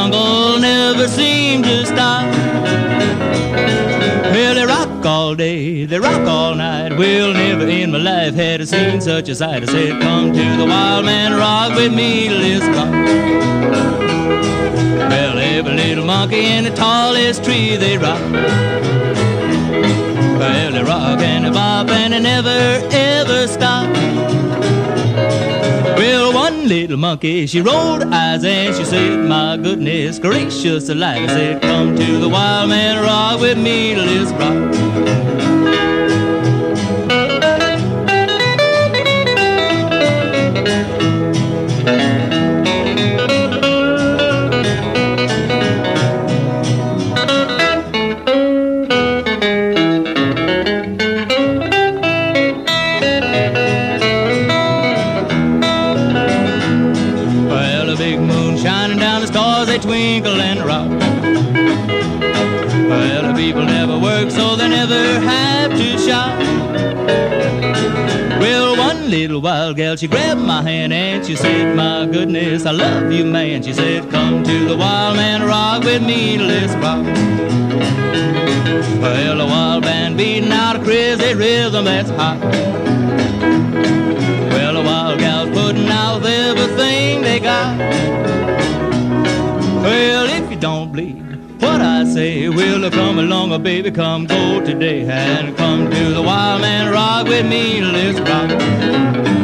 jungle never seem to stop. Well, they rock all day, they rock all night. Well, never in my life had I seen such a sight. I said, come to the wild man, rock with me, let's rock. Well, every little monkey in the tallest tree, they rock. Well, they rock and they bop and they never ever stop. Well, one little monkey, she rolled her eyes and she said, my goodness gracious alive. I said, come to the wild man, rock with me, let's rock. Twinkle and rock. Well, the people never work, so they never have to shop. Well, one little wild gal, she grabbed my hand and she said, my goodness, I love you, man. She said, come to the wild man, rock with me, let's rock. Well, the wild band beating out a crazy rhythm that's hot. Well, the wild gal's putting out everything they got. Well, if you don't believe what I say, well, come along, oh, baby, come go today and come to the wild man, rock with me, let's rock.